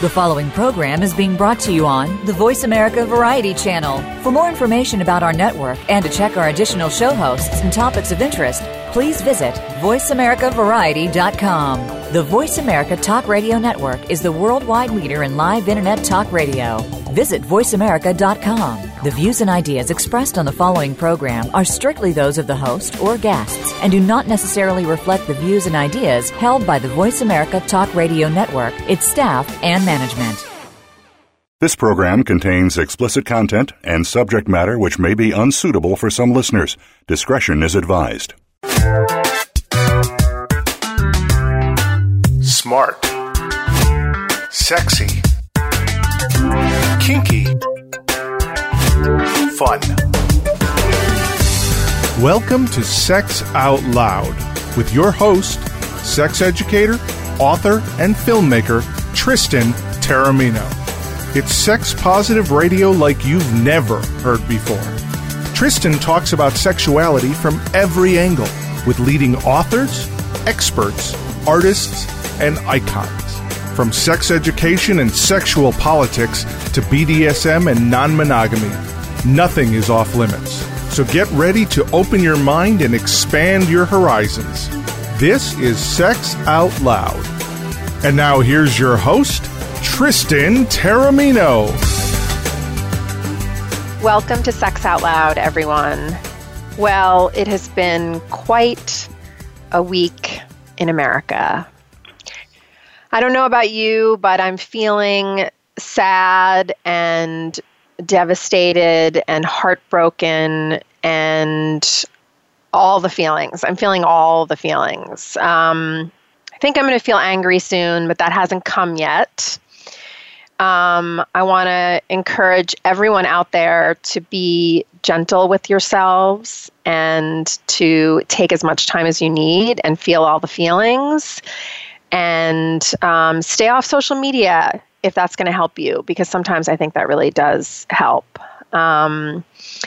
The following program is being brought to you on the Voice America Variety Channel. For more information about our network and to check our additional show hosts and topics of interest, please visit voiceamericavariety.com. The Voice America Talk Radio Network is the worldwide leader in live Internet talk radio. Visit voiceamerica.com. The views and ideas expressed on the following program are strictly those of the host or guests and do not necessarily reflect the views and ideas held by the Voice America Talk Radio Network, its staff, and management. This program contains explicit content and subject matter which may be unsuitable for some listeners. Discretion is advised. Smart, sexy, kinky, fun. Welcome to Sex Out Loud with your host, sex educator, author, and filmmaker, Tristan Taormino. It's sex-positive radio like you've never heard before. Tristan talks about sexuality from every angle with leading authors, experts, artists, and icons. From sex education and sexual politics to BDSM and non-monogamy, nothing is off limits. So get ready to open your mind and expand your horizons. This is Sex Out Loud. And now here's your host, Tristan Taormino. Welcome to Sex Out Loud, everyone. Well, it has been quite a week in America. I don't know about you, but I'm feeling sad and devastated and heartbroken and all the feelings. I'm feeling all the feelings. I think I'm going to feel angry soon, but that hasn't come yet. I want to encourage everyone out there to be gentle with yourselves and to take as much time as you need and feel all the feelings. And stay off social media if that's going to help you, because sometimes I think that really does help. And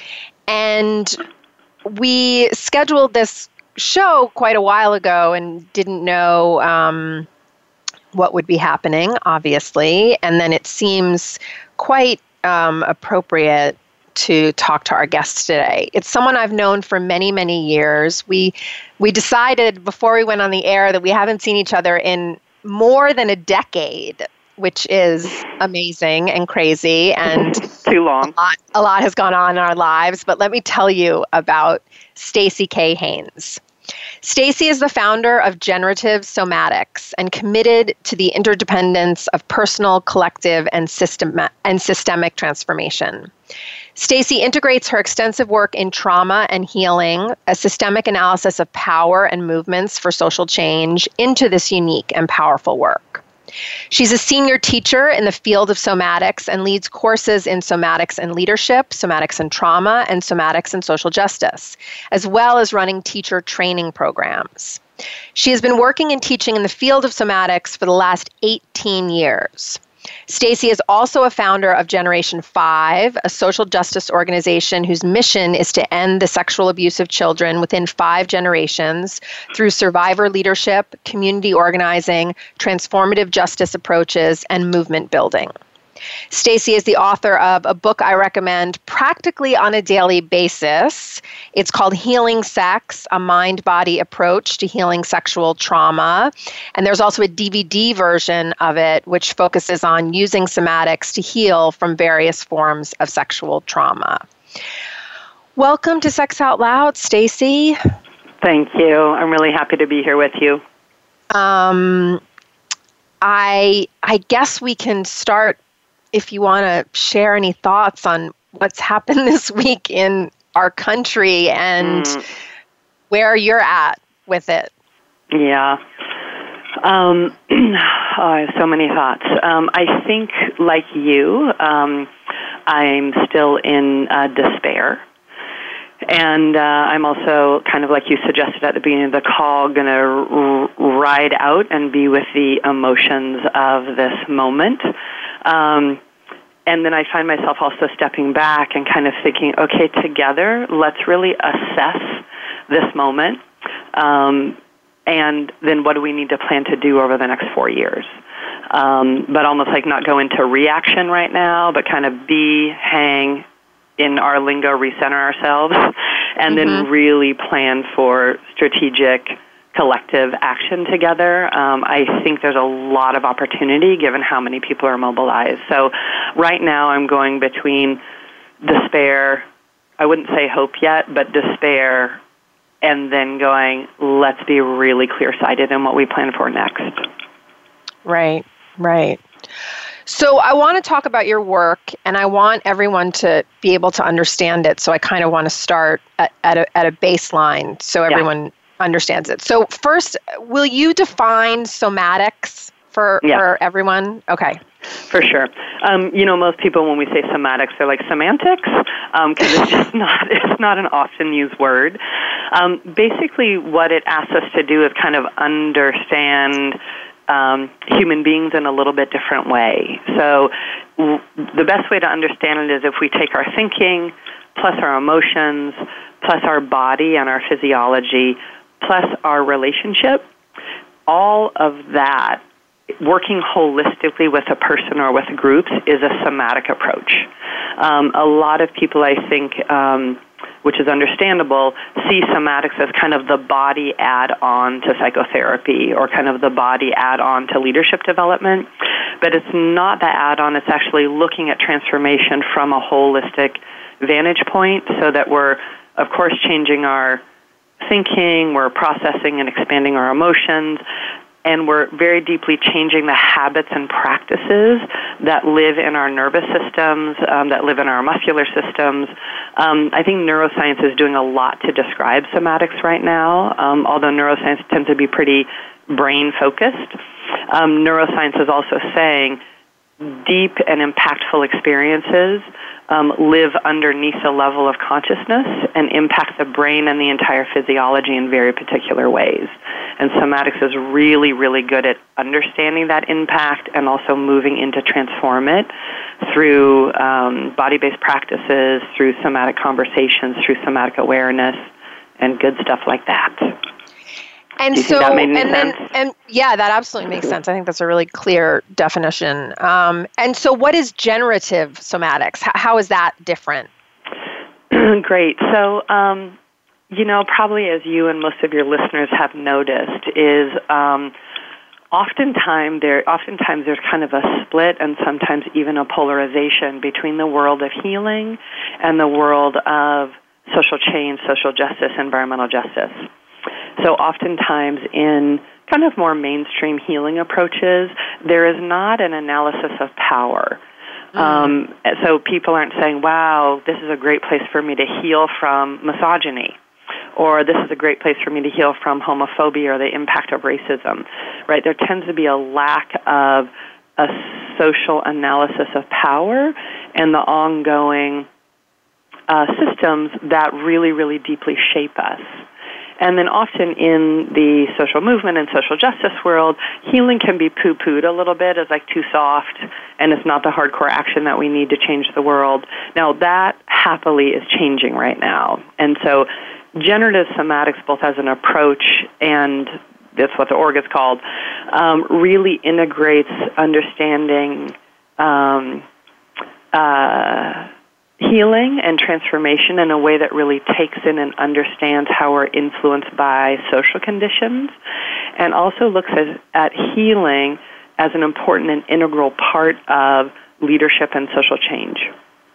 we scheduled this show quite a while ago and didn't know what would be happening, obviously. And then it seems quite appropriate to talk to our guest today. It's someone I've known for many, many years. We decided before we went on the air that we haven't seen each other in more than a decade, which is amazing and crazy and too long. A lot has gone on in our lives, but let me tell you about Stacey K. Haynes. Stacey is the founder of Generative Somatics and committed to the interdependence of personal, collective, and systemic transformation. Stacey integrates her extensive work in trauma and healing, a systemic analysis of power and movements for social change, into this unique and powerful work. She's a senior teacher in the field of somatics and leads courses in somatics and leadership, somatics and trauma, and somatics and social justice, as well as running teacher training programs. She has been working and teaching in the field of somatics for the last 18 years. Stacey is also a founder of Generation 5, a social justice organization whose mission is to end the sexual abuse of children within 5 generations through survivor leadership, community organizing, transformative justice approaches, and movement building. Stacey is the author of a book I recommend practically on a daily basis. It's called Healing Sex, a Mind-Body Approach to Healing Sexual Trauma. And there's also a DVD version of it, which focuses on using somatics to heal from various forms of sexual trauma. Welcome to Sex Out Loud, Stacey. Thank you. I'm really happy to be here with you. I guess we can start if you want to share any thoughts on what's happened this week in our country and where you're at with it. Yeah. I have so many thoughts. I think, like you, I'm still in despair. And I'm also, kind of like you suggested at the beginning of the call, going to ride out and be with the emotions of this moment. And then I find myself also stepping back and kind of thinking, okay, together, let's really assess this moment. And then what do we need to plan to do over the next 4 years? but almost like not go into reaction right now, but kind of hang, in our lingo, recenter ourselves, and then really plan for strategic collective action together. I think there's a lot of opportunity given how many people are mobilized. So right now I'm going between despair, I wouldn't say hope yet, but despair, and then going, let's be really clear-sighted in what we plan for next. Right. So I want to talk about your work, and I want everyone to be able to understand it. So I kind of want to start at a baseline so everyone understands it. So first, will you define somatics for everyone? Okay. For sure. Most people, when we say somatics, they're like semantics, because it's just not an often used word. Basically, what it asks us to do is kind of understand human beings in a little bit different way. So the best way to understand it is if we take our thinking, plus our emotions, plus our body and our physiology, plus our relationship, all of that, working holistically with a person or with groups, is a somatic approach. A lot of people, I think, which is understandable, see somatics as kind of the body add-on to psychotherapy or kind of the body add-on to leadership development. But it's not the add-on. It's actually looking at transformation from a holistic vantage point so that we're, of course, changing our thinking, we're processing and expanding our emotions, and we're very deeply changing the habits and practices that live in our nervous systems, that live in our muscular systems. I think neuroscience is doing a lot to describe somatics right now, although neuroscience tends to be pretty brain-focused. Neuroscience is also saying deep and impactful experiences live underneath a level of consciousness and impact the brain and the entire physiology in very particular ways. And somatics is really, really good at understanding that impact and also moving into transform it through body-based practices, through somatic conversations, through somatic awareness, and good stuff like that. And so, that absolutely makes sense. I think that's a really clear definition. And so what is generative somatics? How is that different? Great. So, probably as you and most of your listeners have noticed, is oftentimes there's kind of a split and sometimes even a polarization between the world of healing and the world of social change, social justice, environmental justice. So oftentimes in kind of more mainstream healing approaches, there is not an analysis of power. So people aren't saying, wow, this is a great place for me to heal from misogyny, or this is a great place for me to heal from homophobia or the impact of racism, right? There tends to be a lack of a social analysis of power and the ongoing systems that really, really deeply shape us. And then often in the social movement and social justice world, healing can be poo-pooed a little bit as like too soft, and it's not the hardcore action that we need to change the world. Now that happily is changing right now. And so generative somatics, both as an approach and that's what the org is called, really integrates understanding healing and transformation in a way that really takes in and understands how we're influenced by social conditions, and also looks at healing as an important and integral part of leadership and social change.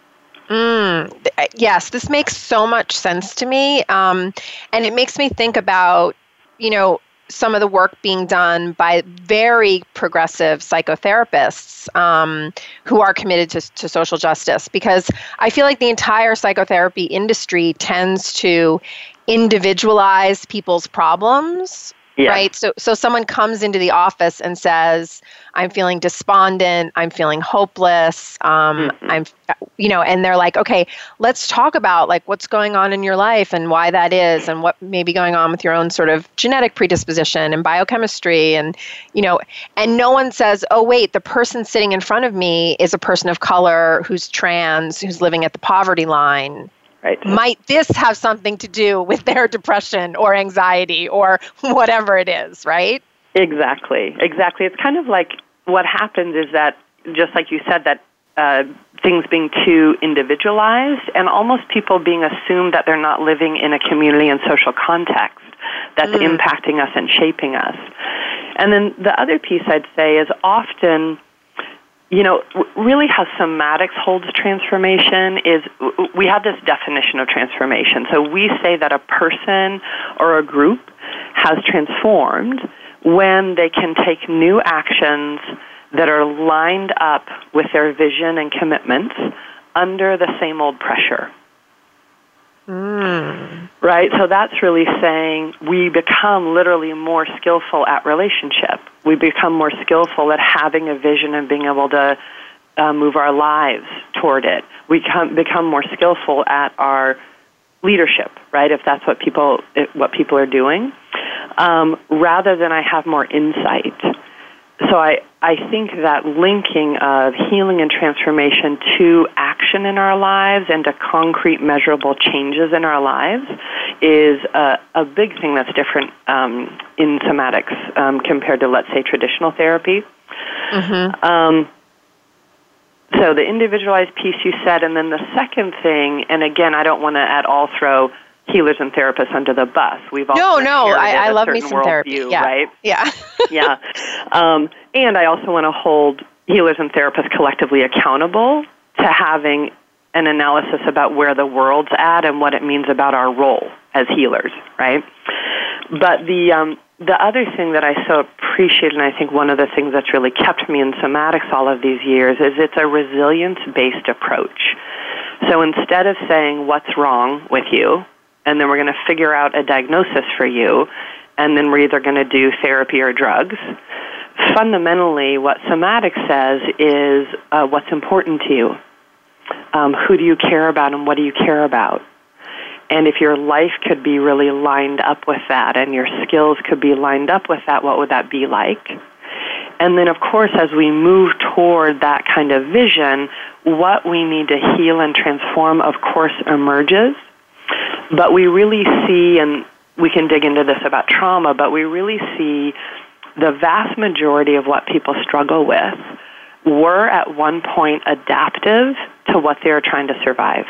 Yes, this makes so much sense to me, and it makes me think about, some of the work being done by very progressive psychotherapists who are committed to social justice, because I feel like the entire psychotherapy industry tends to individualize people's problems. Yeah. Right. So someone comes into the office and says, I'm feeling despondent, I'm feeling hopeless, and they're like, okay, let's talk about like what's going on in your life and why that is and what may be going on with your own sort of genetic predisposition and biochemistry. And, and no one says, oh, wait, the person sitting in front of me is a person of color who's trans, who's living at the poverty line. Right. Might this have something to do with their depression or anxiety or whatever it is, right? Exactly. It's kind of like what happens is that, just like you said, that things being too individualized and almost people being assumed that they're not living in a community and social context that's impacting us and shaping us. And then the other piece I'd say is often, really how somatics holds transformation is we have this definition of transformation. So we say that a person or a group has transformed when they can take new actions that are lined up with their vision and commitments under the same old pressure. Right? So that's really saying we become literally more skillful at relationship. We become more skillful at having a vision and being able to move our lives toward it. We become more skillful at our leadership, right, if that's what people are doing, rather than I have more insight. So I think that linking of healing and transformation to action in our lives and to concrete, measurable changes in our lives is a big thing that's different in somatics compared to, let's say, traditional therapy. So the individualized piece you said, and then the second thing, and again, I don't want to at all throw healers and therapists under the bus. We've all I love me some therapy, right? Yeah. And I also want to hold healers and therapists collectively accountable to having an analysis about where the world's at and what it means about our role as healers, right? But the other thing that I so appreciate, and I think one of the things that's really kept me in somatics all of these years, is it's a resilience-based approach. So instead of saying what's wrong with you, and then we're going to figure out a diagnosis for you, and then we're either going to do therapy or drugs, fundamentally what somatics says is what's important to you. Who do you care about and what do you care about? And if your life could be really lined up with that and your skills could be lined up with that, what would that be like? And then, of course, as we move toward that kind of vision, what we need to heal and transform, of course, emerges. But we really see, and we can dig into this about trauma, but we really see the vast majority of what people struggle with were at one point adaptive to what they were trying to survive.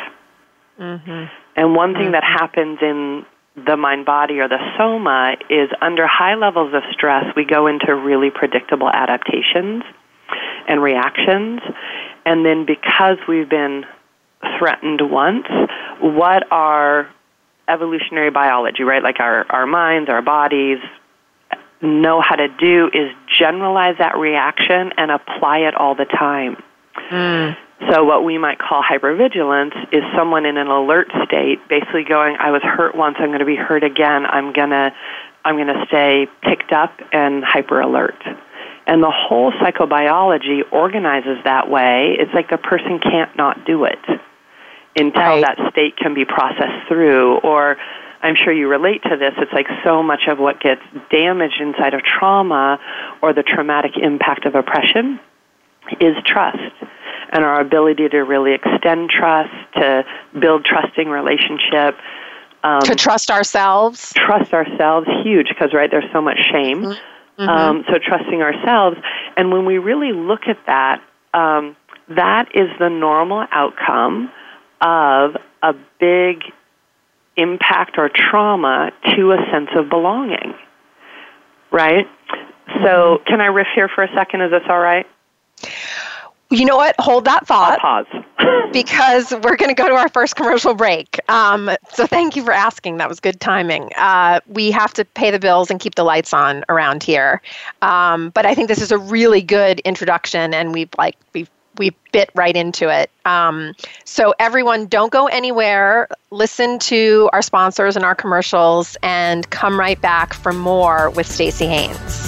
And one thing that happens in the mind-body or the soma is under high levels of stress, we go into really predictable adaptations and reactions. And then because we've been threatened once, what our evolutionary biology, right, like our minds, our bodies, know how to do is generalize that reaction and apply it all the time. So what we might call hypervigilance is someone in an alert state, basically going, I was hurt once, I'm going to be hurt again, I'm going to stay picked up and hyper alert. And the whole psychobiology organizes that way. It's like the person can't not do it until that state can be processed through. Or I'm sure you relate to this, it's like so much of what gets damaged inside of trauma or the traumatic impact of oppression is trust. And our ability to really extend trust, to build trusting relationship. To trust ourselves. Trust ourselves, huge, because, right, there's so much shame. So trusting ourselves. And when we really look at that, that is the normal outcome of a big impact or trauma to a sense of belonging, right? So can I riff here for a second? Is this all right? You know what? Hold that thought. I'll pause. Because we're going to go to our first commercial break. So thank you for asking. That was good timing. We have to pay the bills and keep the lights on around here. But I think this is a really good introduction, and we bit right into it. So everyone, don't go anywhere. Listen to our sponsors and our commercials, and come right back for more with Stacey Haynes.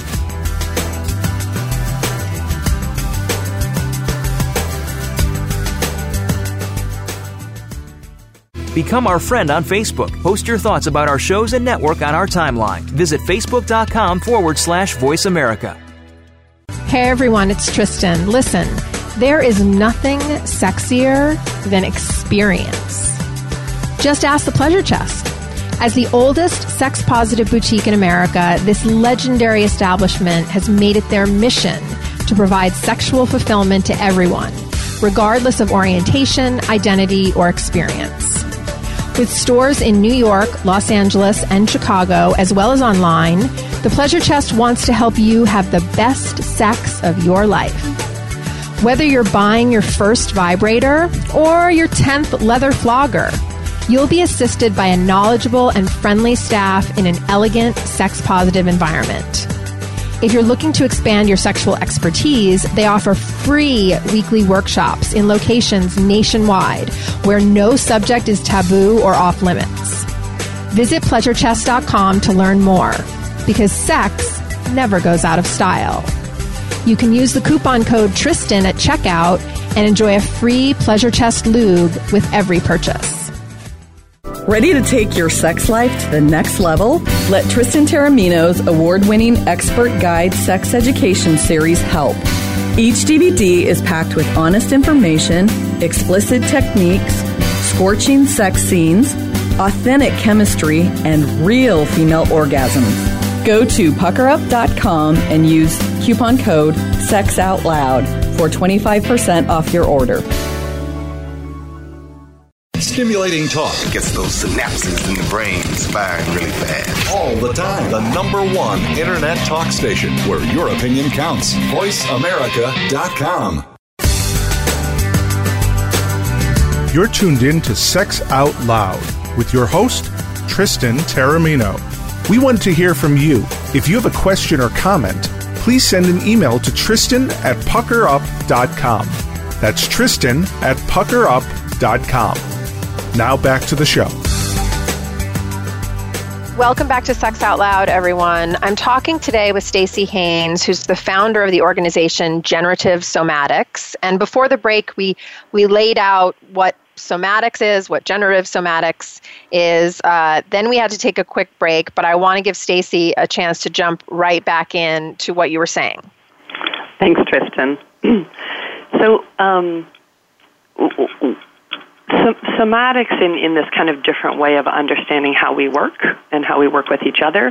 Become our friend on Facebook. Post your thoughts about our shows and network on our timeline. Visit facebook.com/Voice America. Hey everyone, it's Tristan. Listen, there is nothing sexier than experience. Just ask the Pleasure Chest. As the oldest sex-positive boutique in America, this legendary establishment has made it their mission to provide sexual fulfillment to everyone, regardless of orientation, identity, or experience. With stores in New York, Los Angeles, and Chicago, as well as online, The Pleasure Chest wants to help you have the best sex of your life. Whether you're buying your first vibrator or your 10th leather flogger, you'll be assisted by a knowledgeable and friendly staff in an elegant, sex-positive environment. If you're looking to expand your sexual expertise, they offer free weekly workshops in locations nationwide where no subject is taboo or off limits. Visit PleasureChest.com to learn more, because sex never goes out of style. You can use the coupon code Tristan at checkout and enjoy a free Pleasure Chest lube with every purchase. Ready to take your sex life to the next level? Let Tristan Taormino's award-winning expert guide sex education series help. Each DVD is packed with honest information, explicit techniques, scorching sex scenes, authentic chemistry, and real female orgasms. Go to puckerup.com and use coupon code SEXOUTLOUD for 25% off your order. Stimulating talk gets those synapses in the brain firing really fast. All the time. The #1 internet talk station where your opinion counts. VoiceAmerica.com. You're tuned in to Sex Out Loud with your host, Tristan Taormino. We want to hear from you. If you have a question or comment, please send an email to Tristan@puckerup.com. That's Tristan@puckerup.com. Now back to the show. Welcome back to Sex Out Loud, everyone. I'm talking today with Stacey Haynes, who's the founder of the organization Generative Somatics. And before the break, we laid out what somatics is, what generative somatics is. Then we had to take a quick break, but I want to give Stacey a chance to jump right back in to what you were saying. Thanks, Tristan. So, somatics in this kind of different way of understanding how we work and how we work with each other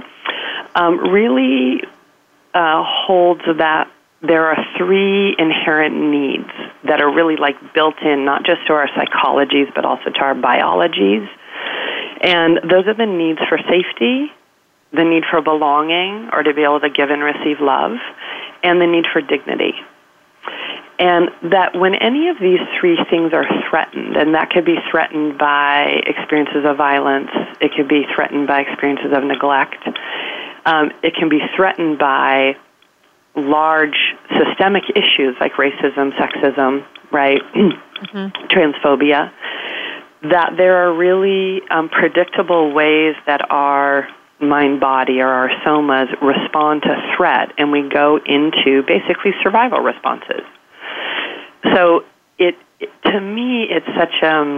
really holds that there are 3 inherent needs that are really like built in, not just to our psychologies, but also to our biologies. And those are the needs for safety, the need for belonging or to be able to give and receive love, and the need for dignity. And that when any of these 3 things are threatened, and that could be threatened by experiences of violence, it could be threatened by experiences of neglect, it can be threatened by large systemic issues like racism, sexism, right, transphobia, that there are really predictable ways that our mind-body or our somas respond to threat, and we go into basically survival responses. So to me, it's such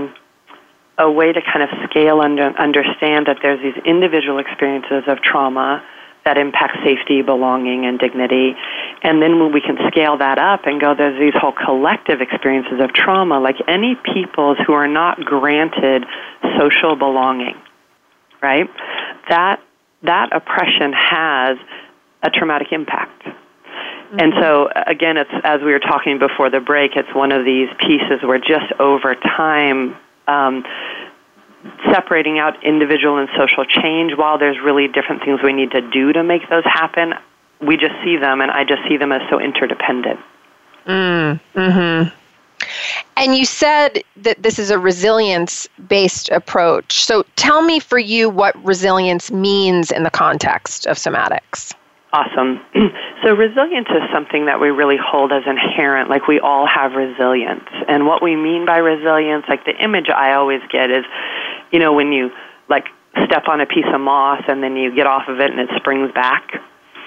a way to kind of scale and understand that there's these individual experiences of trauma that impact safety, belonging, and dignity. And then when we can scale that up and go, there's these whole collective experiences of trauma, like any peoples who are not granted social belonging, right? That oppression has a traumatic impact. And so, again, it's as we were talking before the break, it's one of these pieces where just over time, separating out individual and social change, while there's really different things we need to do to make those happen, we just see them, and I just see them as so interdependent. Mm-hmm. And you said that this is a resilience-based approach. So tell me for you what resilience means in the context of somatics. Awesome. So resilience is something that we really hold as inherent, like we all have resilience. And what we mean by resilience, like the image I always get is, you know, when you like step on a piece of moss and then you get off of it and it springs back.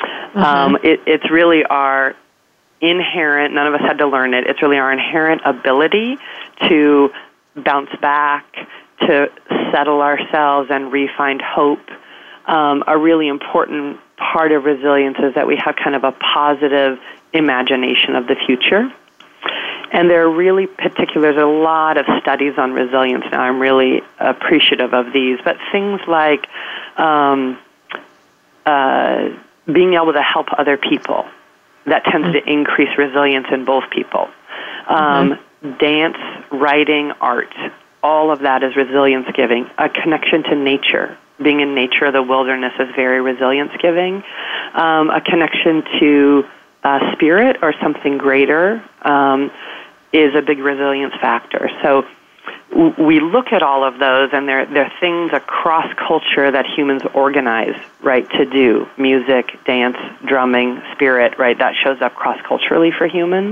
It's really our inherent, none of us had to learn it, it's really our inherent ability to bounce back, to settle ourselves and re-find hope. A really important part of resilience is that we have kind of a positive imagination of the future. And there are really there's a lot of studies on resilience now. I'm really appreciative of these. But things like being able to help other people, that tends to increase resilience in both people. Dance, writing, art, all of that is resilience-giving. A connection to nature. Being in nature, the wilderness is very resilience-giving. A connection to spirit or something greater is a big resilience factor. So we look at all of those, and they're things across culture that humans organize, right, to do. Music, dance, drumming, spirit, right, that shows up cross-culturally for humans.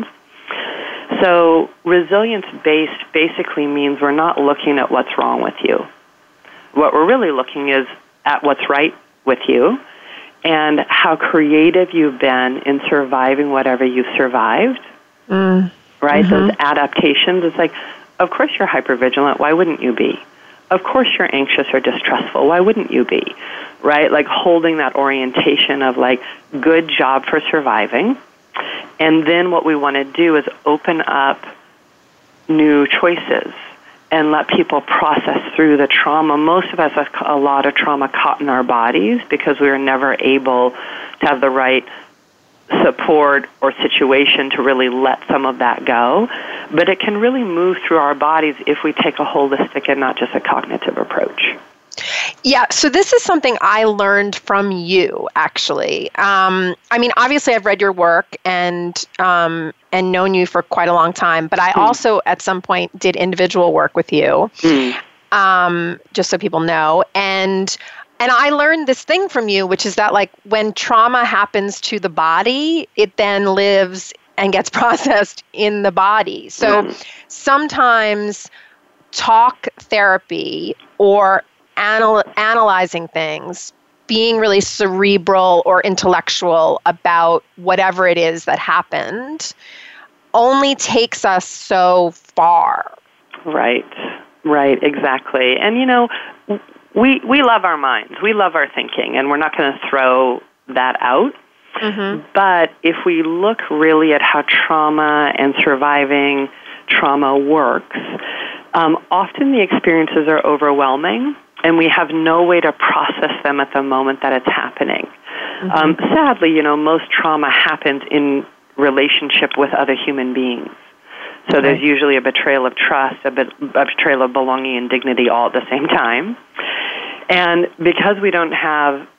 So resilience-based basically means we're not looking at what's wrong with you. What we're really looking is at what's right with you and how creative you've been in surviving whatever you've survived, right? Those adaptations, it's like, of course you're hypervigilant. Why wouldn't you be? Of course you're anxious or distrustful. Why wouldn't you be? Right? Like holding that orientation of like, good job for surviving. And then what we want to do is open up new choices and let people process through the trauma. Most of us have a lot of trauma caught in our bodies because we were never able to have the right support or situation to really let some of that go. But it can really move through our bodies if we take a holistic and not just a cognitive approach. Yeah, so this is something I learned from you, actually. I mean, obviously, I've read your work and known you for quite a long time, but I also, at some point, did individual work with you, just so people know. And I learned this thing from you, which is that, like, when trauma happens to the body, it then lives and gets processed in the body. So sometimes talk therapy or analyzing things, being really cerebral or intellectual about whatever it is that happened, only takes us so far. Right, exactly. And, you know, we love our minds. We love our thinking, and we're not going to throw that out. But if we look really at how trauma and surviving trauma works, often the experiences are overwhelming, and we have no way to process them at the moment that it's happening. Sadly, you know, most trauma happens in relationship with other human beings. So there's usually a betrayal of trust, a betrayal of belonging and dignity all at the same time. And because we don't have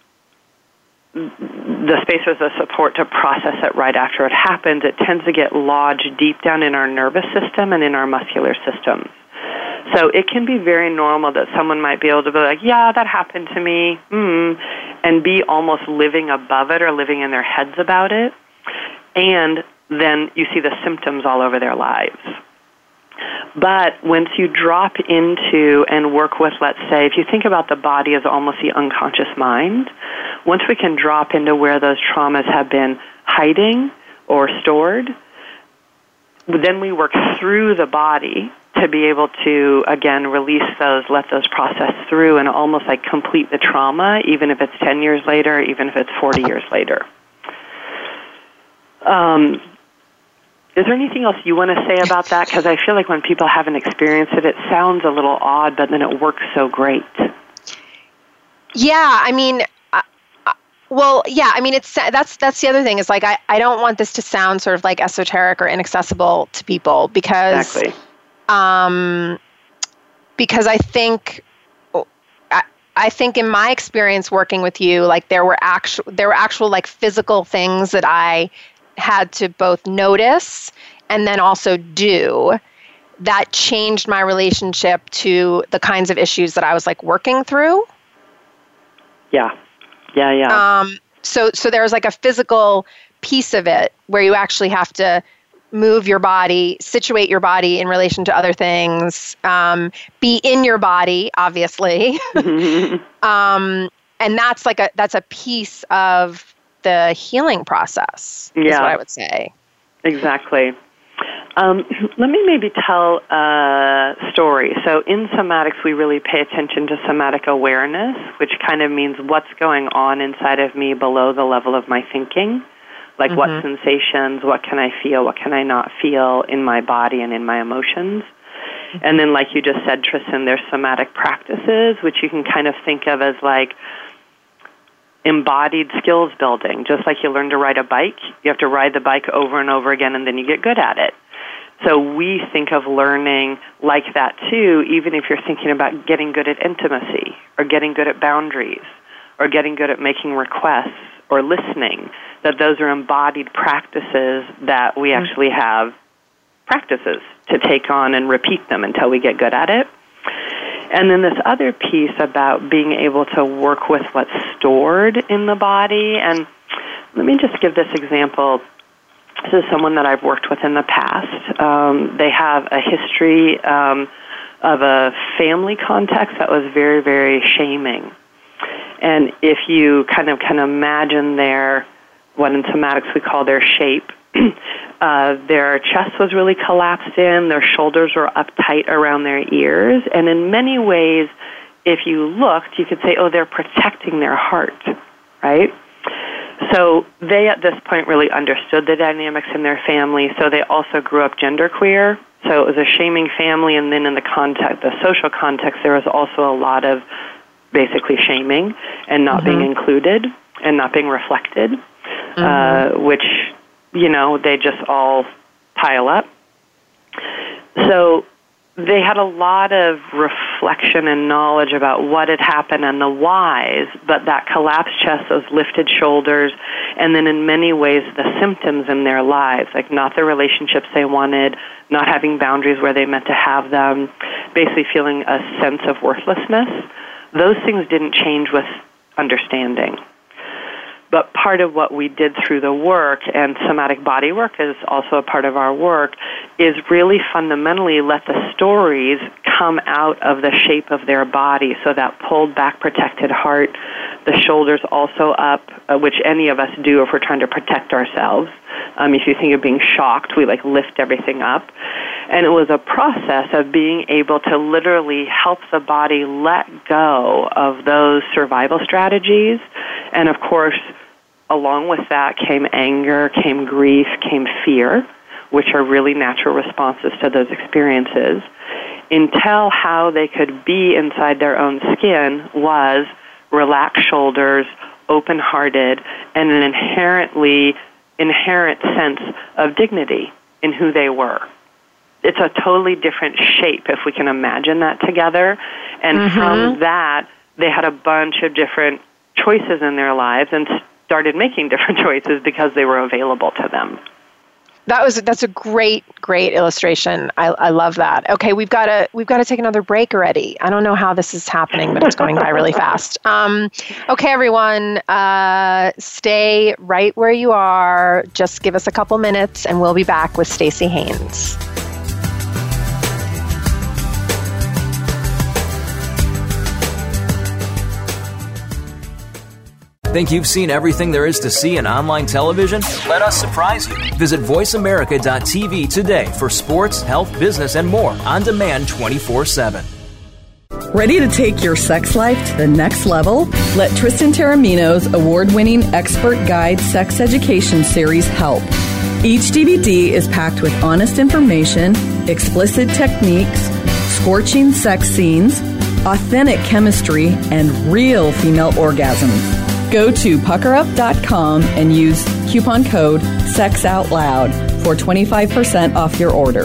the space or the support to process it right after it happens, it tends to get lodged deep down in our nervous system and in our muscular systems. So it can be very normal that someone might be able to be like, yeah, that happened to me, and be almost living above it or living in their heads about it. And then you see the symptoms all over their lives. But once you drop into and work with, let's say, if you think about the body as almost the unconscious mind, once we can drop into where those traumas have been hiding or stored, then we work through the body to be able to, again, release those, let those process through, and almost like complete the trauma, even if it's 10 years later, even if it's 40 years later. Is there anything else you want to say about that? Because I feel like when people haven't experienced it, it sounds a little odd, but then it works so great. Yeah, I mean, it's that's the other thing. Is like I don't want this to sound sort of like esoteric or inaccessible to people because because I think in my experience working with you, like there were actual like physical things that I had to both notice and then also do that changed my relationship to the kinds of issues that I was like working through. Yeah. So there's like a physical piece of it where you actually have to move your body, situate your body in relation to other things, be in your body, obviously. And that's a piece of the healing process, is what I would say. Exactly. Let me maybe tell a story. So in somatics, we really pay attention to somatic awareness, which kind of means what's going on inside of me below the level of my thinking. Like what sensations, what can I feel, what can I not feel in my body and in my emotions. And then like you just said, Tristan, there's somatic practices, which you can kind of think of as like embodied skills building. Just like you learn to ride a bike, you have to ride the bike over and over again, and then you get good at it. So we think of learning like that too, even if you're thinking about getting good at intimacy or getting good at boundaries or getting good at making requests or listening, that those are embodied practices that we actually have practices to take on and repeat them until we get good at it. And then this other piece about being able to work with what's stored in the body. And let me just give this example. This is someone that I've worked with in the past. They have a history of a family context that was very, very shaming. And if you kind of can imagine what in somatics we call their shape, their chest was really collapsed in, their shoulders were uptight around their ears, and in many ways, if you looked, you could say, oh, they're protecting their heart, right? So they, at this point, really understood the dynamics in their family, so they also grew up genderqueer. So it was a shaming family, and then in the social context, there was also a lot of basically shaming and not being included and not being reflected, which, they just all pile up. So they had a lot of reflection and knowledge about what had happened and the whys, but that collapsed chest, those lifted shoulders, and then in many ways the symptoms in their lives, like not the relationships they wanted, not having boundaries where they meant to have them, basically feeling a sense of worthlessness. Those things didn't change with understanding. But part of what we did through the work, and somatic body work is also a part of our work, is really fundamentally let the stories come out of the shape of their body. So that pulled back, protected heart, the shoulders also up, which any of us do if we're trying to protect ourselves. If you think of being shocked, we lift everything up. And it was a process of being able to literally help the body let go of those survival strategies. And of course, along with that came anger, came grief, came fear, which are really natural responses to those experiences, until how they could be inside their own skin was relaxed shoulders, open-hearted, and an inherent sense of dignity in who they were. It's a totally different shape if we can imagine that together. And from that, they had a bunch of different choices in their lives and started making different choices because they were available to them. That's a great illustration. I love that. Okay, we've got to take another break already. I don't know how this is happening, but it's going by really fast. Okay, everyone, stay right where you are. Just give us a couple minutes, and we'll be back with Stacey Haynes. Think you've seen everything there is to see in online television? Let us surprise you. Visit voiceamerica.tv today for sports, health, business, and more on demand 24/7. Ready to take your sex life to the next level? Let Tristan Taormino's award-winning expert guide sex education series help. Each DVD is packed with honest information, explicit techniques, scorching sex scenes, authentic chemistry, and real female orgasms. Go to puckerup.com and use coupon code SEXOUTLOUD for 25% off your order.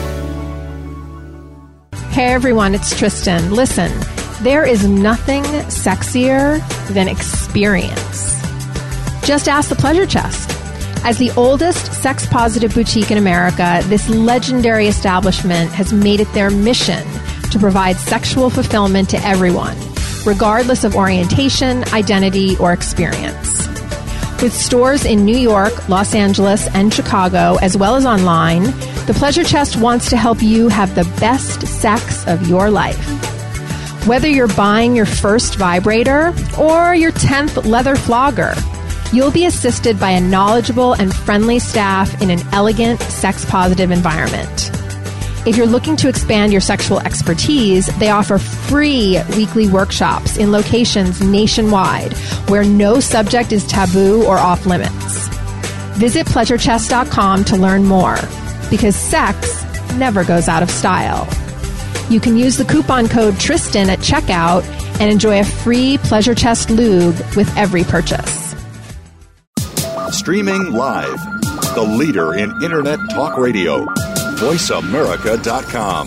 Hey everyone, it's Tristan. Listen, there is nothing sexier than experience. Just ask the Pleasure Chest. As the oldest sex-positive boutique in America, this legendary establishment has made it their mission to provide sexual fulfillment to everyone, regardless of orientation, identity, or experience. With stores in New York, Los Angeles, and Chicago, as well as online, the Pleasure Chest wants to help you have the best sex of your life. Whether you're buying your first vibrator or your 10th leather flogger, you'll be assisted by a knowledgeable and friendly staff in an elegant, sex-positive environment. If you're looking to expand your sexual expertise, they offer free weekly workshops in locations nationwide where no subject is taboo or off limits. Visit pleasurechest.com to learn more, because sex never goes out of style. You can use the coupon code Tristan at checkout and enjoy a free Pleasure Chest lube with every purchase. Streaming live, the leader in Internet talk radio, VoiceAmerica.com.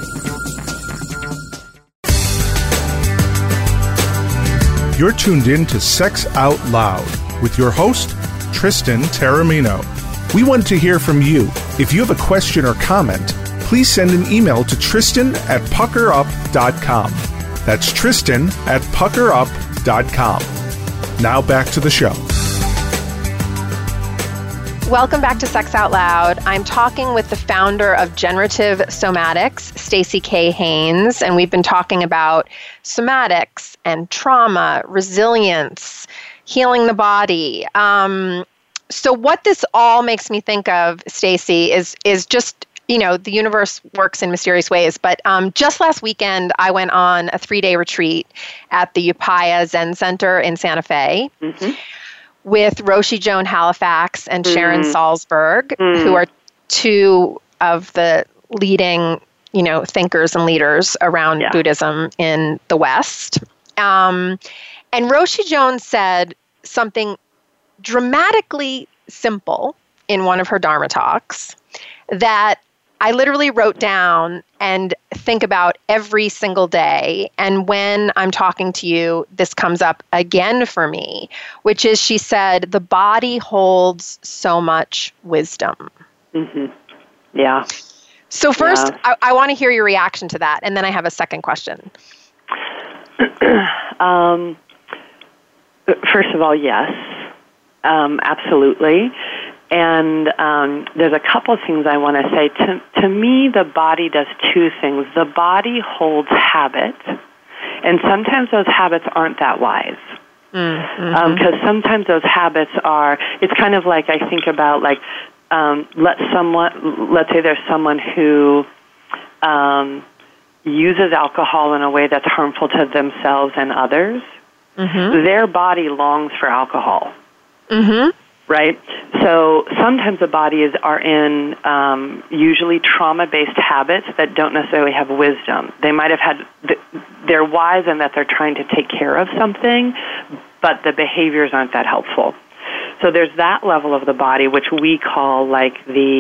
You're tuned in to Sex Out Loud with your host, Tristan Taormino. We want to hear from you. If you have a question or comment, please send an email to Tristan@puckerup.com. That's Tristan@puckerup.com. Now back to the show. Welcome back to Sex Out Loud. I'm talking with the founder of Generative Somatics, Stacey K. Haynes, and we've been talking about somatics and trauma, resilience, healing the body. So what this all makes me think of, Stacey, is just, the universe works in mysterious ways. But just last weekend, I went on a 3-day retreat at the Upaya Zen Center in Santa Fe. Mm-hmm. With Roshi Joan Halifax and Sharon Salzberg, who are two of the leading, thinkers and leaders around Buddhism in the West. And Roshi Joan said something dramatically simple in one of her Dharma talks that I literally wrote down and think about every single day. And when I'm talking to you, this comes up again for me, which is, she said, the body holds so much wisdom. Mm-hmm. Yeah. So first, I want to hear your reaction to that. And then I have a second question. First of all, yes, absolutely. And there's a couple of things I want to say. To me, the body does two things. The body holds habit, and sometimes those habits aren't that wise. Because sometimes those habits are, it's kind of like, I think about let's say there's someone who uses alcohol in a way that's harmful to themselves and others. Mm-hmm. Their body longs for alcohol. Mm-hmm. Right? So sometimes the bodies are in usually trauma-based habits that don't necessarily have wisdom. They might have had, they're wise in that they're trying to take care of something, but the behaviors aren't that helpful. So there's that level of the body, which we call let's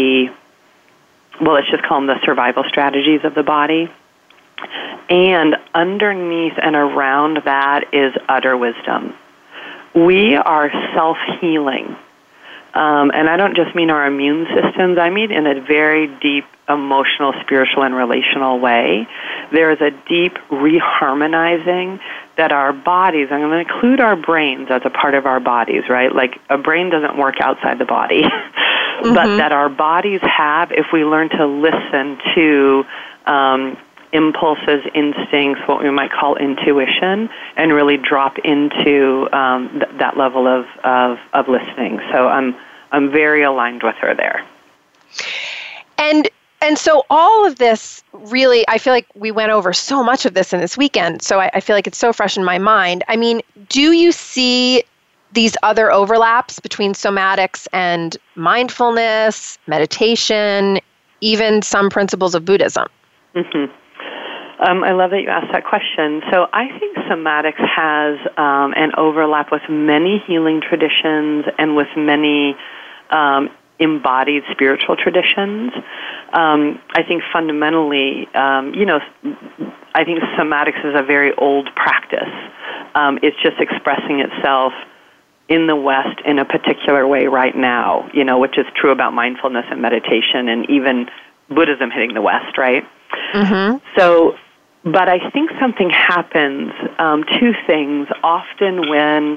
just call them the survival strategies of the body. And underneath and around that is utter wisdom. We are self-healing. And I don't just mean our immune systems. I mean in a very deep emotional, spiritual, and relational way. There is a deep reharmonizing that our bodies, I'm going to include our brains as a part of our bodies, right? Like a brain doesn't work outside the body. But that our bodies have, if we learn to listen to impulses, instincts, what we might call intuition, and really drop into that level of listening. So I'm very aligned with her there. And so all of this really, I feel like we went over so much of this in this weekend, so I feel like it's so fresh in my mind. I mean, do you see these other overlaps between somatics and mindfulness, meditation, even some principles of Buddhism? Mm-hmm. I love that you asked that question. So I think somatics has an overlap with many healing traditions and with many embodied spiritual traditions. I think fundamentally, I think somatics is a very old practice. It's just expressing itself in the West in a particular way right now, which is true about mindfulness and meditation and even Buddhism hitting the West, right? Mm-hmm. So, but I think something happens, two things, often when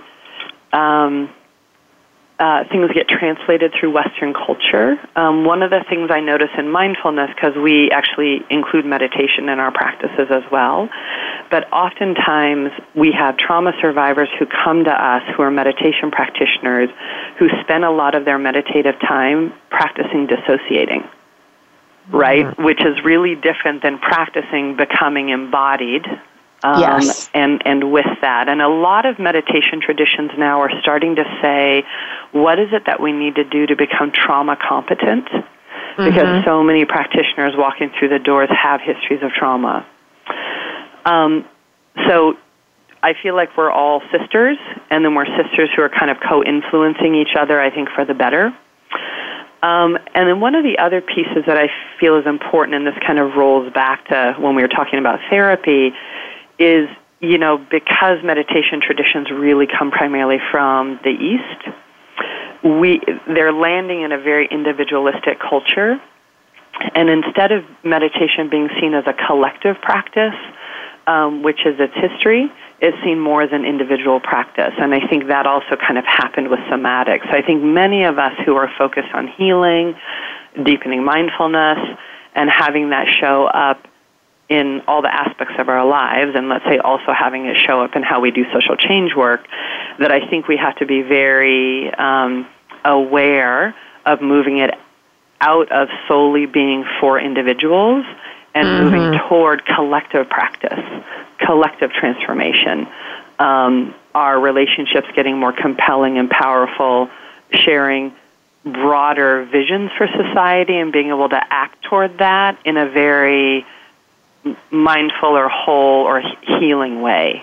things get translated through Western culture. One of the things I notice in mindfulness, because we actually include meditation in our practices as well, but oftentimes we have trauma survivors who come to us who are meditation practitioners who spend a lot of their meditative time practicing dissociating. Right, which is really different than practicing becoming embodied, yes. and with that. And a lot of meditation traditions now are starting to say, what is it that we need to do to become trauma competent? Because so many practitioners walking through the doors have histories of trauma. So I feel like we're all sisters, and then we're sisters who are kind of co-influencing each other, I think, for the better. And then one of the other pieces that I feel is important, and this kind of rolls back to when we were talking about therapy, is, because meditation traditions really come primarily from the East, they're landing in a very individualistic culture. And instead of meditation being seen as a collective practice, which is its history, it's seen more as an individual practice. And I think that also kind of happened with somatics. I think many of us who are focused on healing, deepening mindfulness, and having that show up in all the aspects of our lives, and let's say also having it show up in how we do social change work, that I think we have to be very aware of moving it out of solely being for individuals and moving toward collective practice, collective transformation. Our relationships getting more compelling and powerful, sharing broader visions for society and being able to act toward that in a very mindful or whole or healing way.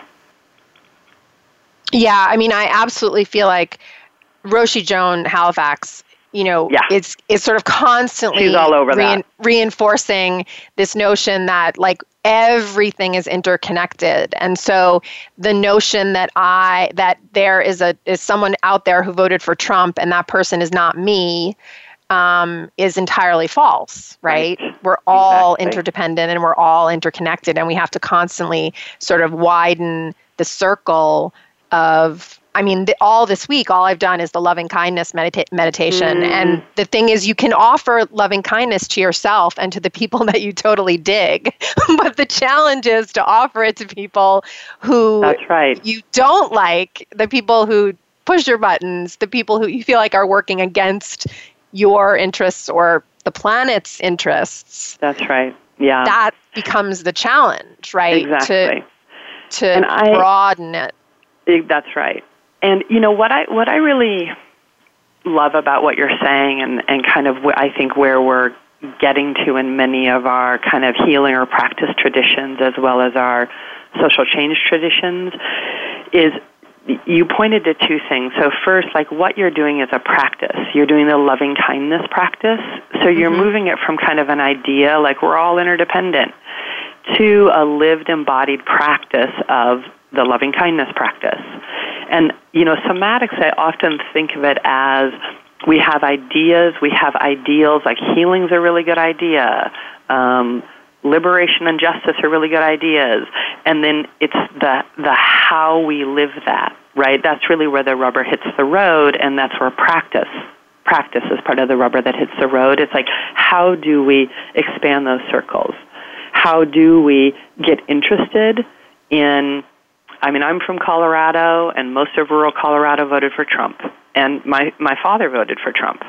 Yeah, I mean, I absolutely feel like Roshi Joan Halifax, it's sort of constantly she's all over that. Reinforcing this notion that like everything is interconnected. And so the notion that there is someone out there who voted for Trump and that person is not me is entirely false, right? We're all interdependent and we're all interconnected, and we have to constantly sort of widen the circle of, all this week, all I've done is the loving kindness meditation. And the thing is, you can offer loving kindness to yourself and to the people that you totally dig. But the challenge is to offer it to people who you don't like, the people who push your buttons, the people who you feel like are working against your interests or the planet's interests. That's right. Yeah. That becomes the challenge, right? Exactly. To broaden it. That's right. And what I really love about what you're saying, and kind of I think where we're getting to in many of our kind of healing or practice traditions, as well as our social change traditions, is you pointed to two things. So first, like what you're doing is a practice. You're doing the loving kindness practice. So you're moving it from kind of an idea, like we're all interdependent, to a lived, embodied practice of the loving kindness practice. And, somatics, I often think of it as we have ideas, we have ideals, like healing's a really good idea, liberation and justice are really good ideas, and then it's the how we live that, right? That's really where the rubber hits the road, and that's where practice is part of the rubber that hits the road. It's like, how do we expand those circles? How do we get interested in, I'm from Colorado, and most of rural Colorado voted for Trump, and my father voted for Trump.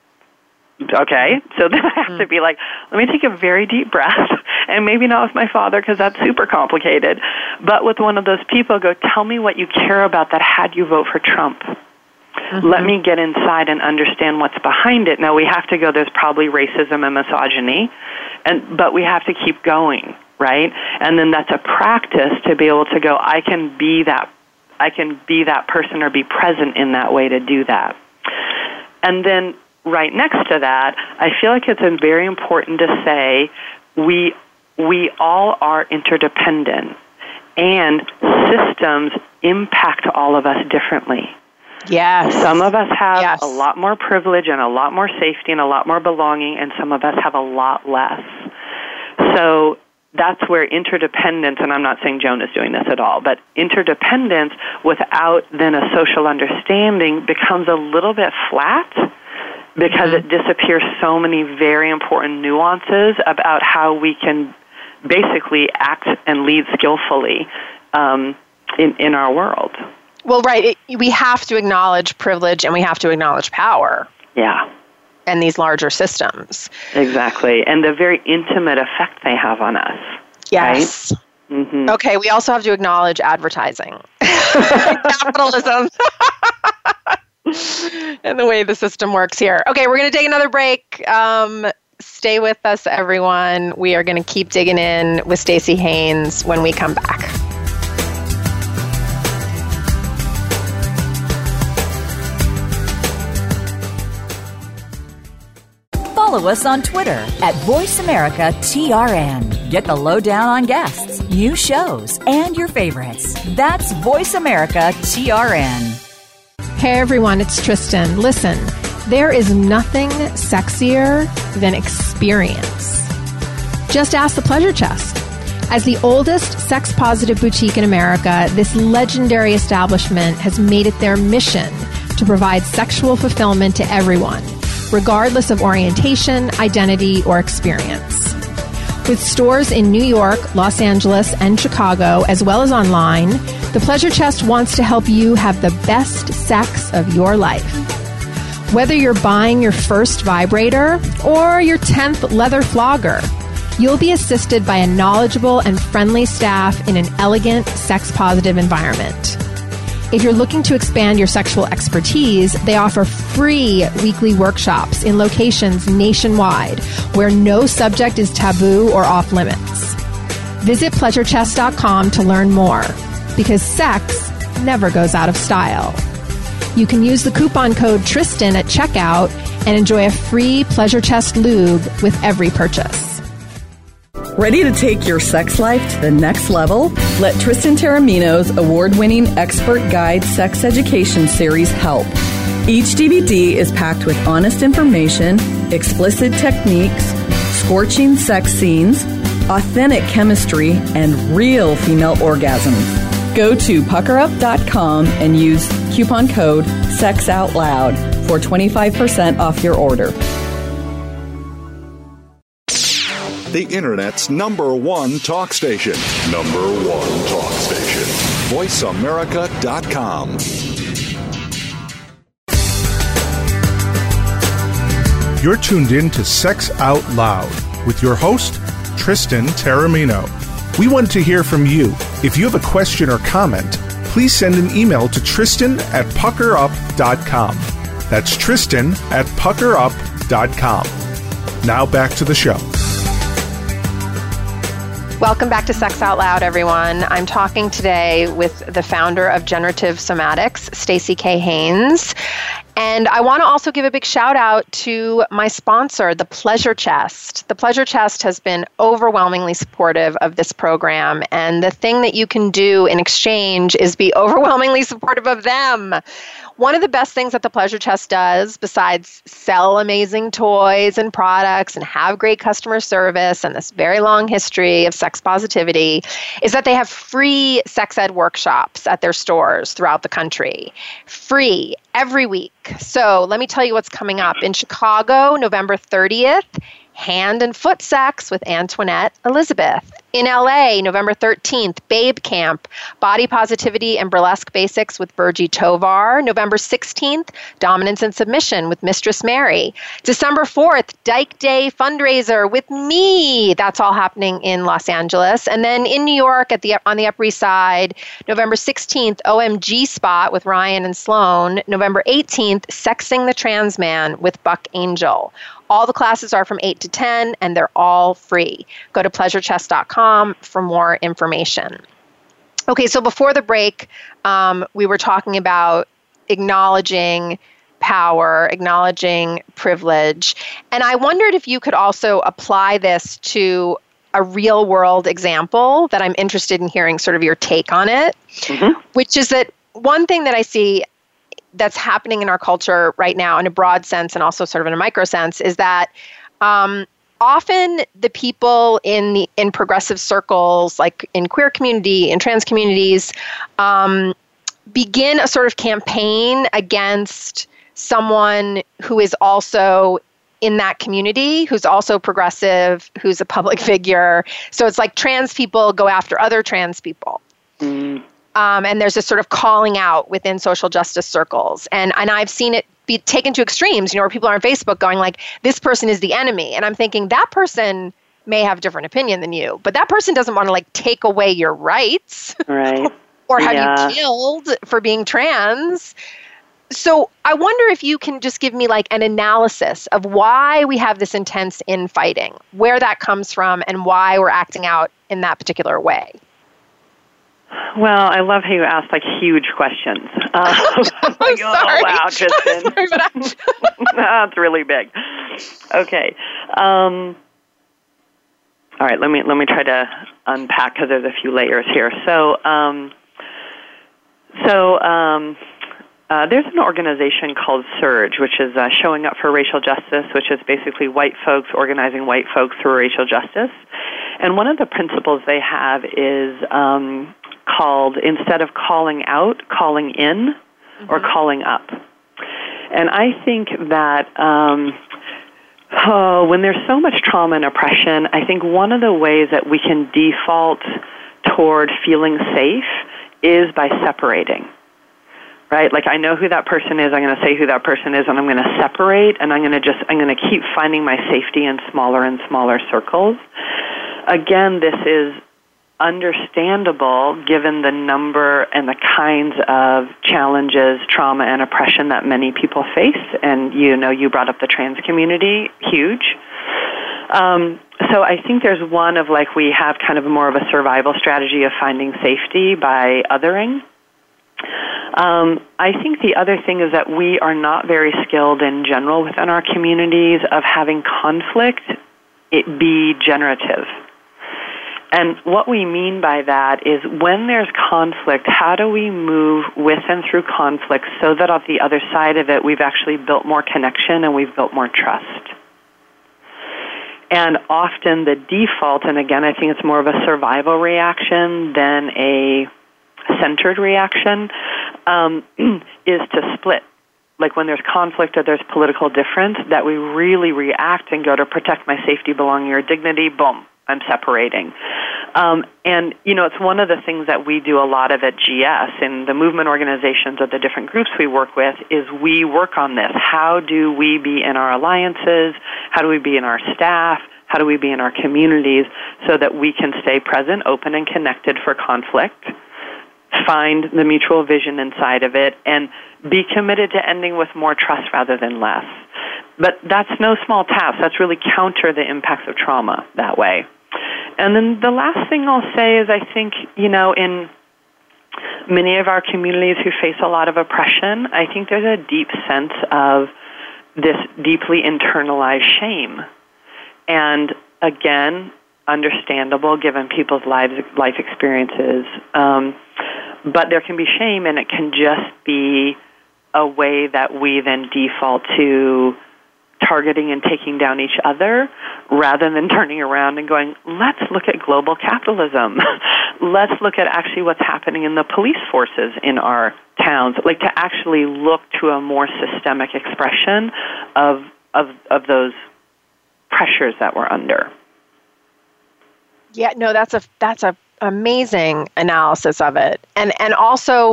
Okay, so then I have to be like, let me take a very deep breath, and maybe not with my father because that's super complicated, but with one of those people, go, tell me what you care about that had you vote for Trump. Let me get inside and understand what's behind it. Now, we have to go, there's probably racism and misogyny, but we have to keep going, right? And then that's a practice to be able to go, I can be that person or be present in that way to do that. And then right next to that, I feel like it's very important to say we all are interdependent, and systems impact all of us differently. Yes. Some of us have a lot more privilege and a lot more safety and a lot more belonging, and some of us have a lot less. So that's where interdependence, and I'm not saying Joan is doing this at all, but interdependence without then a social understanding becomes a little bit flat, because it disappears so many very important nuances about how we can basically act and lead skillfully in our world. Well, right. We have to acknowledge privilege and we have to acknowledge power. Yeah. And these larger systems. Exactly. And the very intimate effect they have on us. Yes. Right? Mm-hmm. Okay, we also have to acknowledge advertising. Capitalism. And the way the system works here. Okay, we're going to take another break. Stay with us, everyone. We are going to keep digging in with Stacey Haynes when we come back. follow us on Twitter at VoiceAmericaTRN. Get the lowdown on guests, new shows, and your favorites. That's VoiceAmericaTRN. Hey everyone, it's Tristan. Listen, there is nothing sexier than experience. Just ask the Pleasure Chest. As the oldest sex-positive boutique in America, this legendary establishment has made it their mission to provide sexual fulfillment to everyone, regardless of orientation, identity, or experience. With stores in New York, Los Angeles, and Chicago, as well as online, the Pleasure Chest wants to help you have the best sex of your life. Whether you're buying your first vibrator or your 10th leather flogger, you'll be assisted by a knowledgeable and friendly staff in an elegant, sex-positive environment. If you're looking to expand your sexual expertise, they offer free weekly workshops in locations nationwide where no subject is taboo or off limits. Visit PleasureChest.com to learn more, because sex never goes out of style. You can use the coupon code Tristan at checkout and enjoy a free Pleasure Chest lube with every purchase. Ready to take your sex life to the next level? Let Tristan Taormino's award-winning expert guide sex education series help. Each DVD is packed with honest information, explicit techniques, scorching sex scenes, authentic chemistry, and real female orgasms. Go to puckerup.com and use coupon code SEXOUTLOUD for 25% off your order. The Internet's number one talk station. Number one talk station. VoiceAmerica.com. You're tuned in to Sex Out Loud with your host, Tristan Taormino. We want to hear from you. If you have a question or comment, please send an email to Tristan@puckerup.com. That's Tristan@puckerup.com. Now back to the show. Welcome back to Sex Out Loud, everyone. I'm talking today with the founder of Generative Somatics, Stacey K. Haynes. And I want to also give a big shout out to my sponsor, The Pleasure Chest. The Pleasure Chest has been overwhelmingly supportive of this program. And the thing that you can do in exchange is be overwhelmingly supportive of them. One of the best things that the Pleasure Chest does, besides sell amazing toys and products and have great customer service and this very long history of sex positivity, is that they have free sex ed workshops at their stores throughout the country. Free every week. So let me tell you what's coming up. In Chicago, November 30th, Hand and Foot Sex with Antoinette Elizabeth. In LA, November 13th, Babe Camp, Body Positivity and Burlesque Basics with Virgie Tovar. November 16th, Dominance and Submission with Mistress Mary. December 4th, Dyke Day Fundraiser with me. That's all happening in Los Angeles. And then in New York on the Upper East Side, November 16th, OMG Spot with Ryan and Sloan. November 18th, Sexing the Trans Man with Buck Angel. All the classes are from 8 to 10, and they're all free. Go to pleasurechest.com for more information. Okay, so before the break, we were talking about acknowledging power, acknowledging privilege. And I wondered if you could also apply this to a real-world example that I'm interested in hearing sort of your take on it, which is that one thing that I see that's happening in our culture right now in a broad sense and also sort of in a micro sense is that often the people in progressive circles, like in queer community, in trans communities, begin a sort of campaign against someone who is also in that community, who's also progressive, who's a public figure. So it's like trans people go after other trans people. And there's this sort of calling out within social justice circles. And I've seen it be taken to extremes, where people are on Facebook going like, this person is the enemy. And I'm thinking that person may have a different opinion than you, but that person doesn't want to like take away your rights right. or have you killed for being trans. So I wonder if you can just give me like an analysis of why we have this intense infighting, where that comes from and why we're acting out in that particular way. Well, I love how you ask huge questions. I'm sorry. Oh, wow, Tristan. That's really big. Okay. All right. Let me try to unpack because there's a few layers here. There's an organization called SURGE, which is Showing Up for Racial Justice, which is basically white folks organizing white folks for racial justice. And one of the principles they have is called, instead of calling out, calling in, or calling up. And I think that when there's so much trauma and oppression, I think one of the ways that we can default toward feeling safe is by separating. Right? I know who that person is, I'm going to say who that person is, and I'm going to separate, and I'm going to keep finding my safety in smaller and smaller circles. Again, this is understandable given the number and the kinds of challenges, trauma, and oppression that many people face. And you brought up the trans community, huge. So I think there's one of we have kind of more of a survival strategy of finding safety by othering. I think the other thing is that we are not very skilled in general within our communities of having conflict be generative. And what we mean by that is when there's conflict, how do we move with and through conflict so that on the other side of it we've actually built more connection and we've built more trust? And often the default, and again I think it's more of a survival reaction than a centered reaction, is to split. When there's conflict or there's political difference, that we really react and go to protect my safety, belonging, or dignity, boom, I'm separating. And, it's one of the things that we do a lot of at GS in the movement organizations or the different groups we work with is we work on this. How do we be in our alliances? How do we be in our staff? How do we be in our communities so that we can stay present, open, and connected for conflict, find the mutual vision inside of it, and be committed to ending with more trust rather than less. But that's no small task. That's really counter the impacts of trauma that way. And then the last thing I'll say is I think, in many of our communities who face a lot of oppression, I think there's a deep sense of this deeply internalized shame. And again, understandable given people's life experiences. But there can be shame, and it can just be a way that we then default to targeting and taking down each other rather than turning around and going, let's look at global capitalism. Let's look at actually what's happening in the police forces in our towns, to actually look to a more systemic expression of those pressures that we're under. Yeah, no, that's a amazing analysis of it. And also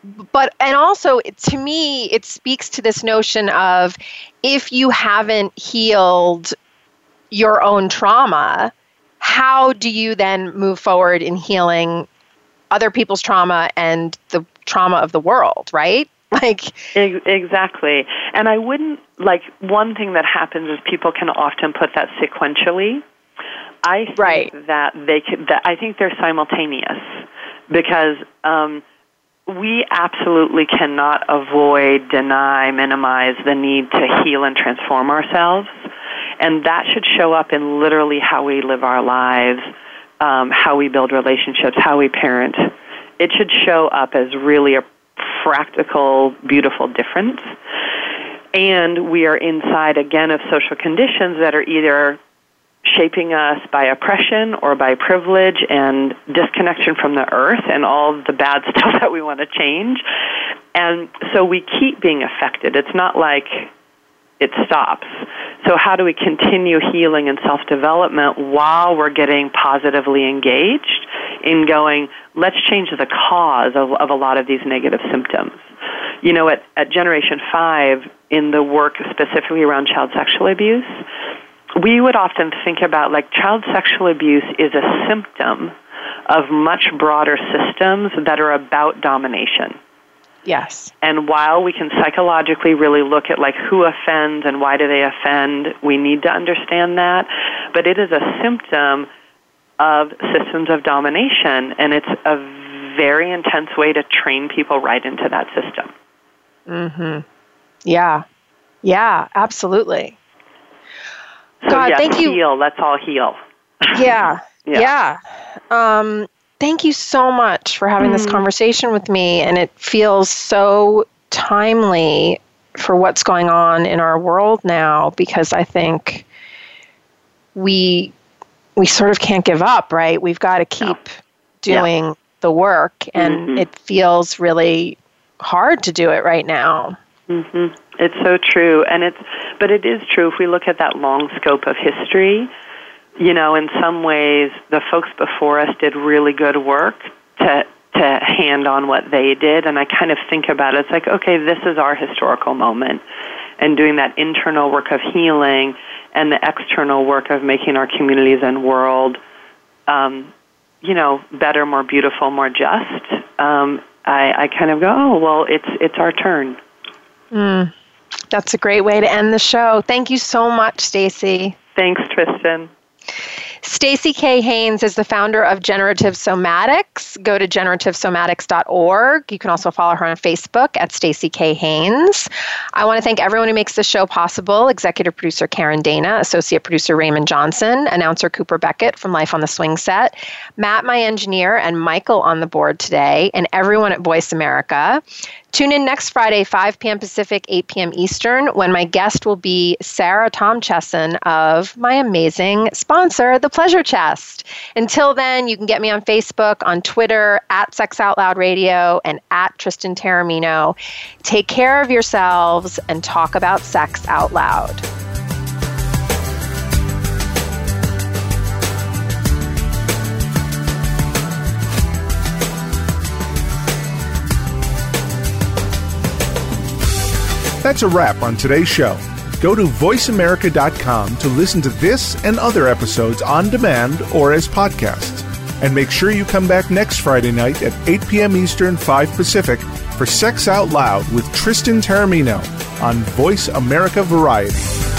to me, it speaks to this notion of if you haven't healed your own trauma, how do you then move forward in healing other people's trauma and the trauma of the world, right? Exactly. And I wouldn't, one thing that happens is people can often put that sequentially. I think that I think they're simultaneous because we absolutely cannot avoid, deny, minimize the need to heal and transform ourselves. And that should show up in literally how we live our lives, how we build relationships, how we parent. It should show up as really a practical, beautiful difference. And we are inside, again, of social conditions that are either shaping us by oppression or by privilege and disconnection from the earth and all the bad stuff that we want to change. And so we keep being affected. It's not like it stops. So how do we continue healing and self-development while we're getting positively engaged in going, let's change the cause of a lot of these negative symptoms? At Generation 5, in the work specifically around child sexual abuse, we would often think about child sexual abuse is a symptom of much broader systems that are about domination. Yes. And while we can psychologically really look at who offends and why do they offend, we need to understand that. But it is a symptom of systems of domination, and it's a very intense way to train people right into that system. Mm-hmm. Yeah. Yeah, absolutely. So God, thank you. Heal. Let's all heal. Yeah. Yeah. Thank you so much for having this conversation with me. And it feels so timely for what's going on in our world now, because I think we sort of can't give up, right? We've got to keep doing the work, and it feels really hard to do it right now. Mm-hmm. It's so true, but it is true if we look at that long scope of history. You know, in some ways, the folks before us did really good work to hand on what they did, and I kind of think about it. It's like, okay, this is our historical moment, and doing that internal work of healing and the external work of making our communities and world, better, more beautiful, more just. I kind of go, oh, well, it's our turn. That's a great way to end the show. Thank you so much, Stacey. Thanks, Tristan. Stacey K. Haynes is the founder of Generative Somatics. Go to generativesomatics.org. You can also follow her on Facebook at Stacey K. Haynes. I want to thank everyone who makes this show possible. Executive producer Karen Dana, associate producer Raymond Johnson, announcer Cooper Beckett from Life on the Swing Set, Matt, my engineer, and Michael on the board today, and everyone at Voice America. Tune in next Friday, 5 p.m. Pacific, 8 p.m. Eastern, when my guest will be Sarah Tom Chesson of my amazing sponsor, The Pleasure Chest. Until then, you can get me on Facebook, on Twitter, at Sex Out Loud Radio, and at Tristan Taormino. Take care of yourselves and talk about sex out loud. That's a wrap on today's show. Go to voiceamerica.com to listen to this and other episodes on demand or as podcasts. And make sure you come back next Friday night at 8 p.m. Eastern, 5 Pacific for Sex Out Loud with Tristan Taormino on Voice America Variety.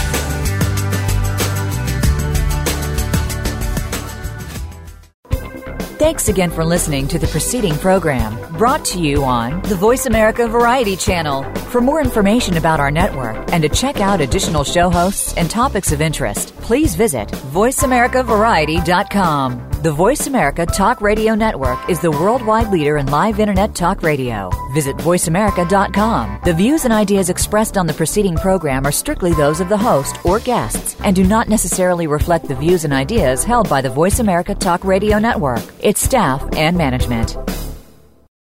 Thanks again for listening to the preceding program, brought to you on the Voice America Variety Channel. For more information about our network and to check out additional show hosts and topics of interest, please visit voiceamericavariety.com. The Voice America Talk Radio Network is the worldwide leader in live Internet talk radio. Visit voiceamerica.com. The views and ideas expressed on the preceding program are strictly those of the host or guests and do not necessarily reflect the views and ideas held by the Voice America Talk Radio Network, its staff, and management.